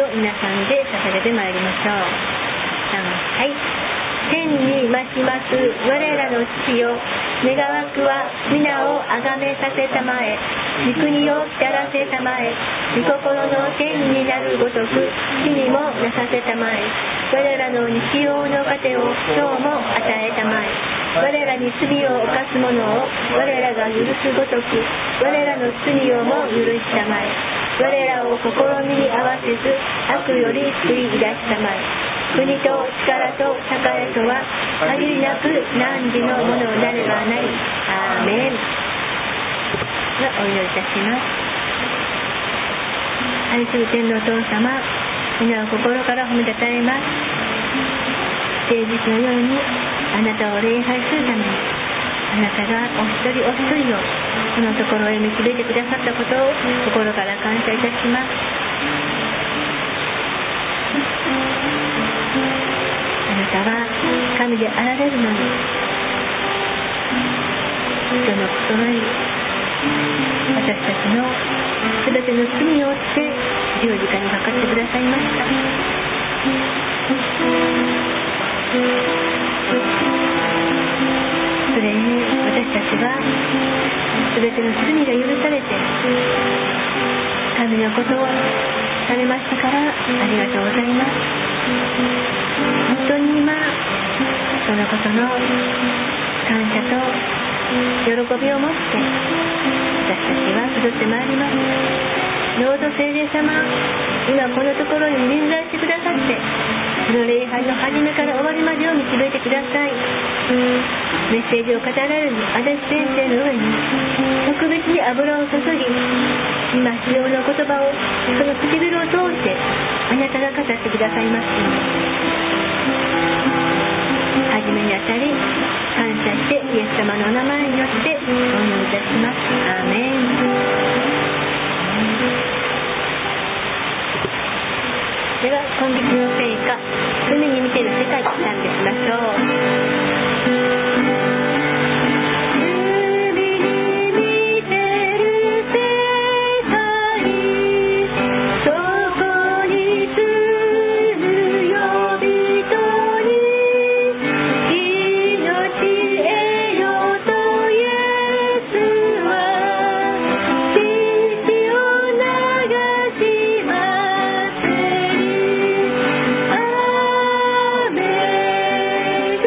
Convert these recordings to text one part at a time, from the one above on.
皆さんで捧げてまいりましょう。はい。天に増します我らの父よ、願わくは皆をあがめさせたまえ、御国を来たらせたまえ、御心の天になるごとく地にもなさせたまえ、我らの日用の糧を今日も与えたまえ、我らに罪を犯す者を我らが許すごとく我らの罪をも許したまえ、我らを試みに合わせず悪より救い出したまえ、国と力と栄とは限りなく汝のものなればなり。アーメン。ではお祈りいたします。愛する天のお父様、皆を心から褒めたたえます。聖日のようにあなたを礼拝するために、あなたがお一人お一人をこのところへ導いてくださったことを心から感謝いたします。あなたは神であられるのに、人の心に私たちのすべての罪を負って十字架にかかってくださいました。それに私たちはすべての罪が許されて神のことをされましたから、ありがとうございます。本当に今そのことの感謝と喜びを持って私たちは集ってまいります。どうぞ聖霊様、今このところに臨在してくださって、この礼拝の始めから終わりまでを導いてください。メッセージを語られるアデス先生の上に特別に油を注ぎ、今必要な言葉をその唇を通してあなたが語ってくださいます。始めにあたり感謝してイエス様のお名前によってお祈りいたします。アーメン。では今月の聖歌、海に見てる世界を賛美しましょう。 アーメン。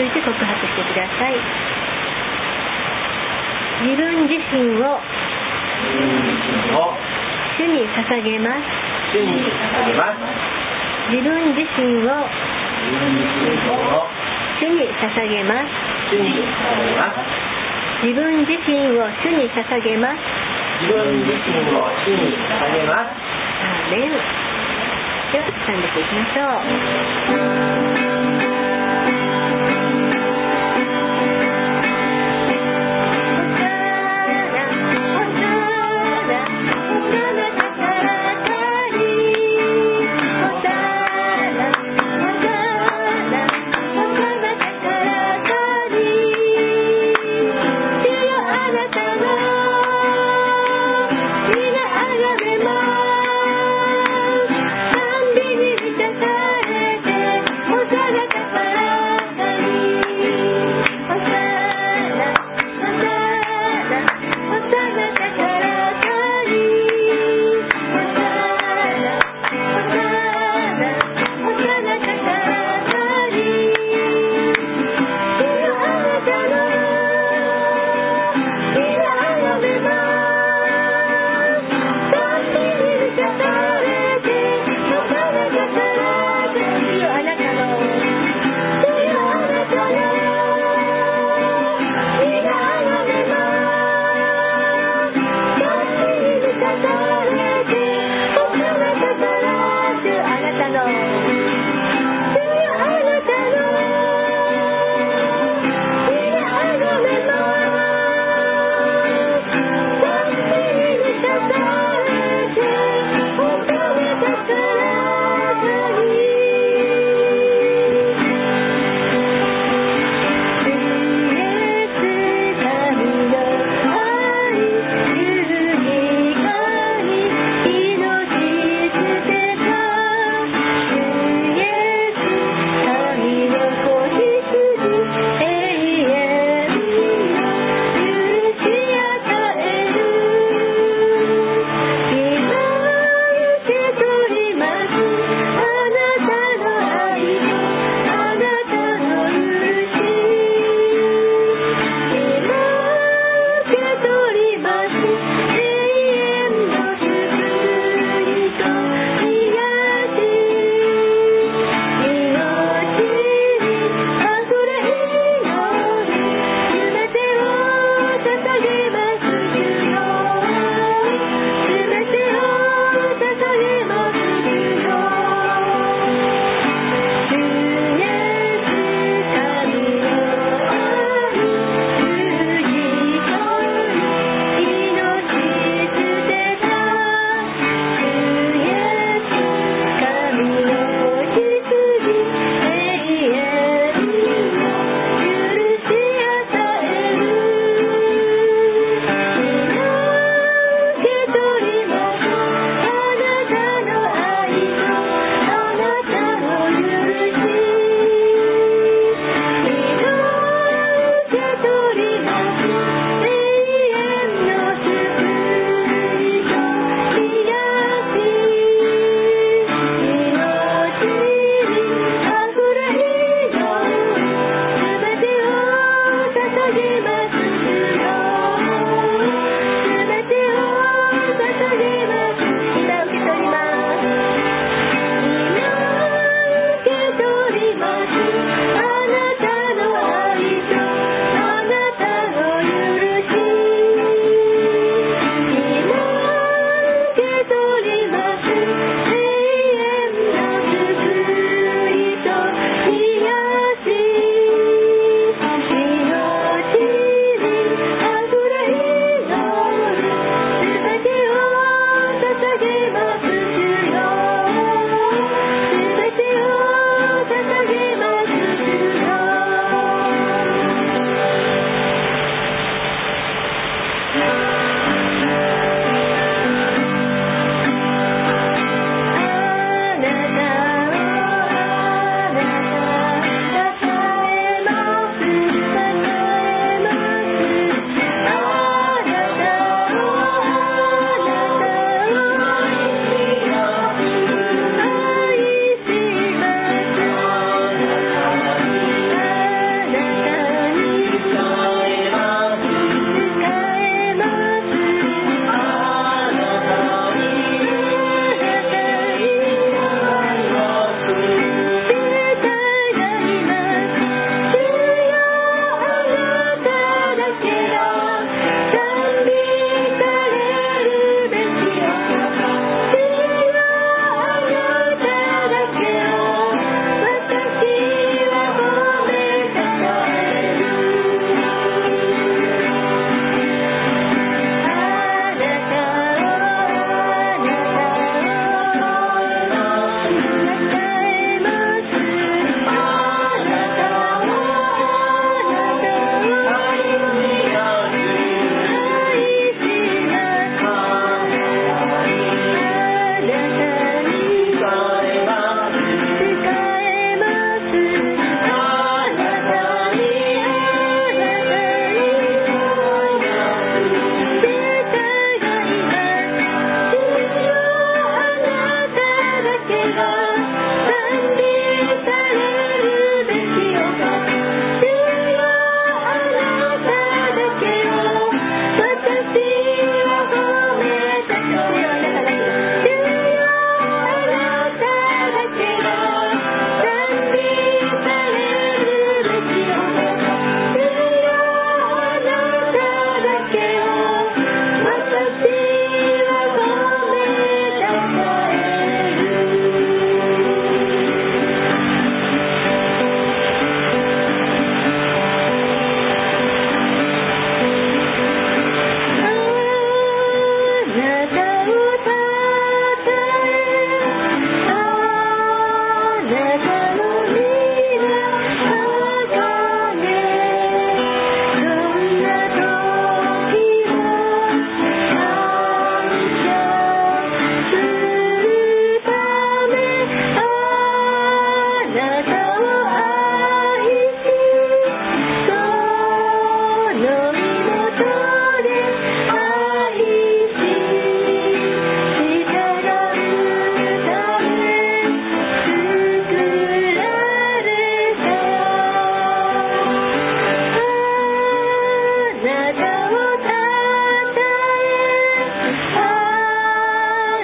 ついて告白してください。自分自身を主に捧げます。自分自身を主に捧げます。自分自身を主に捧げます。 自分自身を主に捧げます。 アーメン。では賛美していきましょう。 Hosanna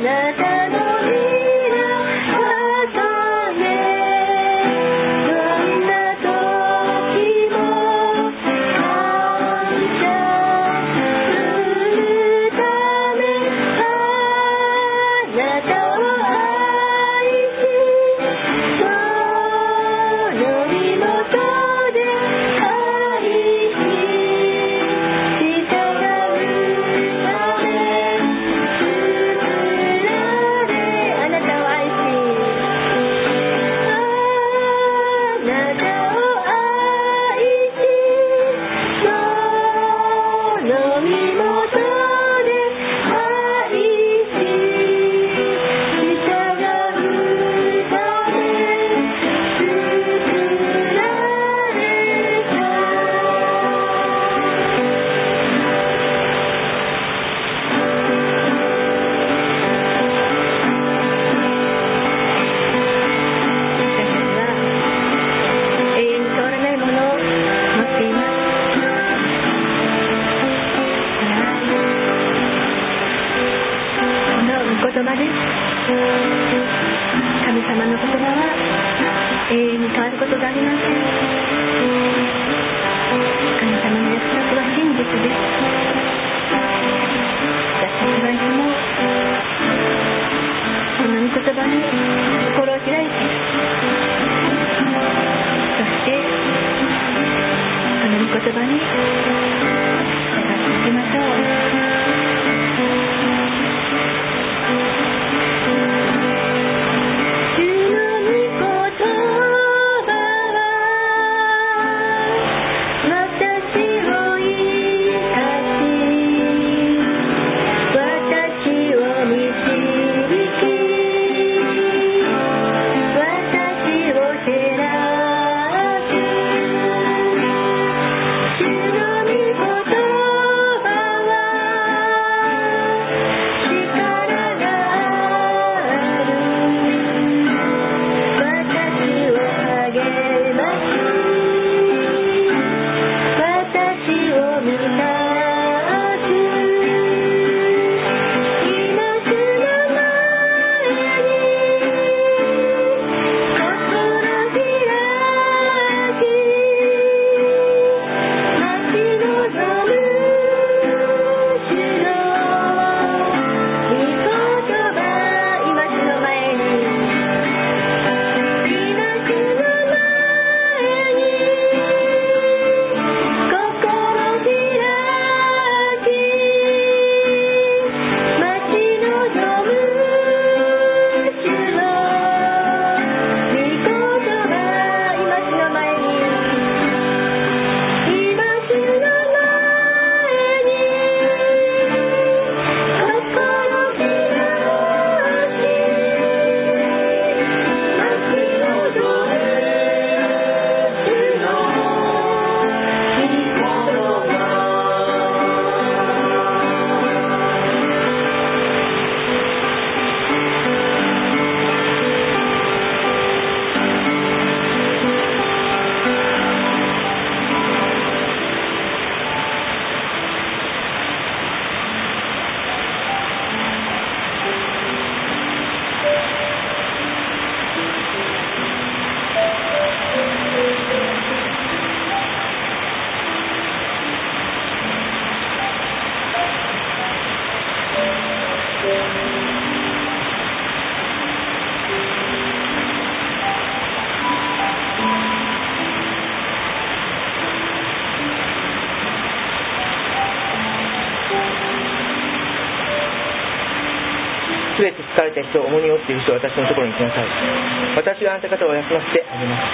すべて疲れた人、重荷を負っている人は私のところに来なさい。私はあなた方を休ませてあげます。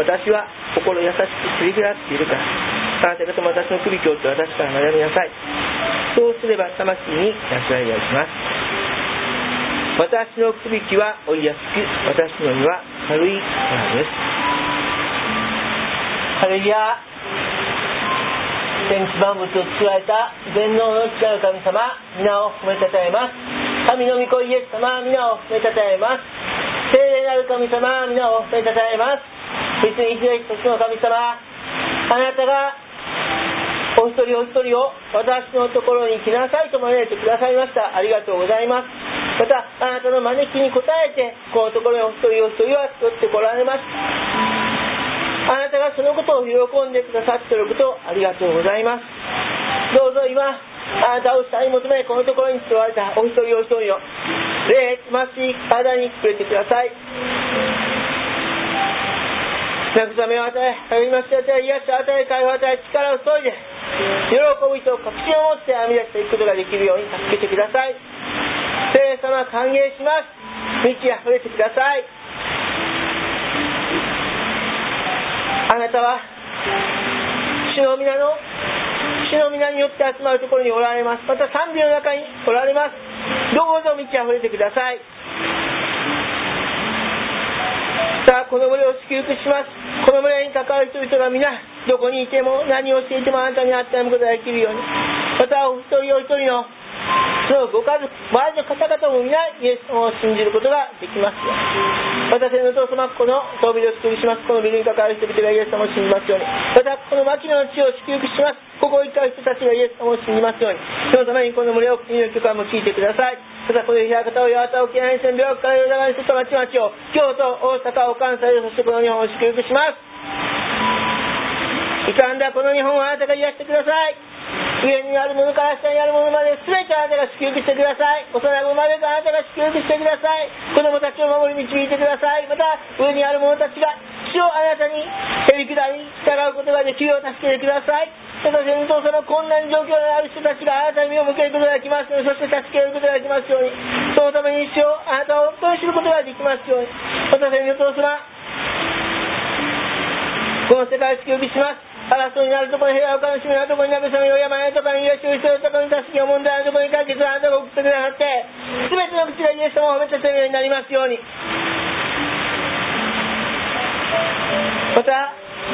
私は心優しくすり減らっているから、あなた方も私の首を折って私から学びなさい。そうすれば魂に安らぎがします。私の首は追いやすく、私の荷は軽いからです。ハレルヤ。天地万物を作られた全能の力の神様、皆を褒めたたえます。神の御子イエス様、皆を褒めたたえます。聖霊なる神様、皆を褒めたたえます。別に一年一つの神様、あなたがお一人お一人を私のところに来なさいと招いてくださいました。ありがとうございます。 またあなたの招きに応えてこのところにお一人お一人は作ってこられます。あなたがそのことを喜んでくださっていることをありがとうございます。どうぞ今あなたを下に求めこのところに座られたお一人お一人の霊魂体に触れてください。慰めを与え、励ましを与え、癒しを与え、解放を与え、力を注いで喜びと確信を持って編み出していくことができるように助けてください。聖様歓迎します。満ち溢れてください。あなたは主の皆によって集まるところにおられます。また賛美の中におられます。どうぞ満ち溢れてください。さあこの群れを祝福します。この群れに関わる人々が皆どこにいても何をしていてもあなたにあって歩むことができるように、またお一人お一人のそのご家族周りの方々も皆イエス様を信じることができますように。また天の父様、この遠ビルを祝福します。このビルに関わる人々がイエス様を信じますように。またこの牧野の地を祝福します。ここを行った人たちがイエス様を信じますように。そのためにこの群れを国の許可を用いてください。またこの平方を八幡沖縄に線病から淀川に瀬戸町々を京都大阪を関西をそしてこの日本を祝福します。傷んだこの日本をあなたが癒してください。上にあるものから下にあるものまで全てあなたが祝福してください。幼子まであなたが祝福してください。子供たちを守り導いてください。また上にある者たちが主をあなたにへりくだり従うことができるよう助けてください。また天の父様、困難状況である人たちがあなたに目を向けることができますように、そして助けることができますように、そのために主をあなたを本当に知ることができますように。また天の父様、この世界を祝福します。争いになるところに平和を悲しみのところに慰めを病のところに癒しを必要なところに助けを問題のところに解決をあなたが送ってくださって全ての口がイエス様を褒めたためになりますように。また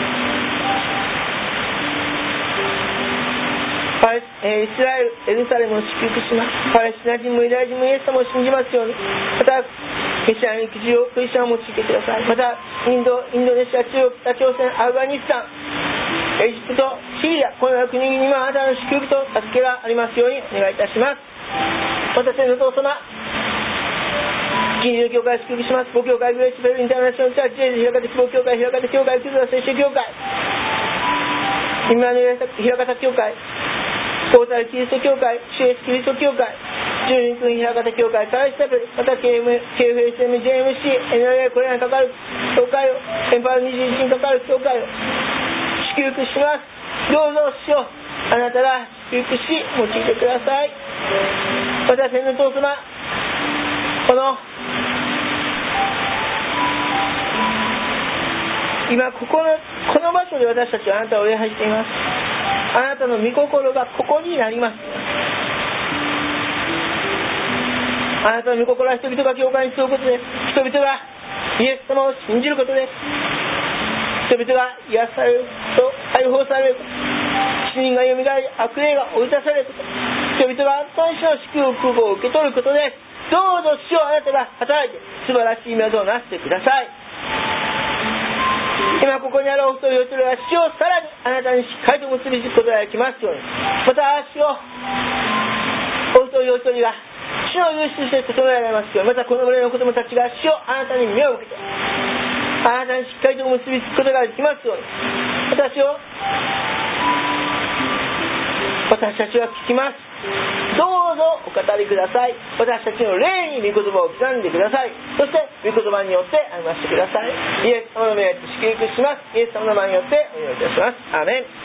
イスラエルエルサレムを祝福します。パレスチナ人もユダヤ人もイエス様を信じますように。またクリスチャンクリスチャンを用いてください。またインドネシア、中国、北朝鮮、アフガニスタン、エジプト、シリア、このような国々にもあなたの祝福と助けがありますようにお願いいたします。また天の父様、近隣の教会を祝福します。母教会グレースフェルインターナショナルチャーチで開かれた希望教会、開かれた教会、キリスト聖書教会、今の開かれた教会、トータルキリスト教会、主イエスキリスト教会、12分開かれた教会、カラシタブ、また KFSM、JMC、NLA、これらに関わる教会を、エンパワー21に関わる教会を祝福します。どうぞ主よ、あなたが祝福し用いてください。また天の父様、この今この場所で私たちはあなたを礼拝しています。あなたの御心がここになります。あなたの御心は人々が教会に集うことです。人々がイエス様を信じることです。人々が癒されること、解放されること、死人がよみがえり、悪霊が追い出されること、人々が本当に主の祝福を受け取ることです。どうぞ主をあなたが働いて素晴らしい御業をなしてください。今ここにあるお一人お一人が主をさらにあなたにしっかりと結びつくことができますように。また主をお一人お一人が主の許しとして整えられますように。またこの群れの子供たちが主をあなたに目を向けてあなたにしっかりと結びつくことができますように。私たちは聞きます。どうぞお語りください。私たちの霊に御言葉を刻んでください。そして御言葉によって歩ませてください。イエス様の名で祝福します。イエス様の名によってお祈りいたします。アーメン。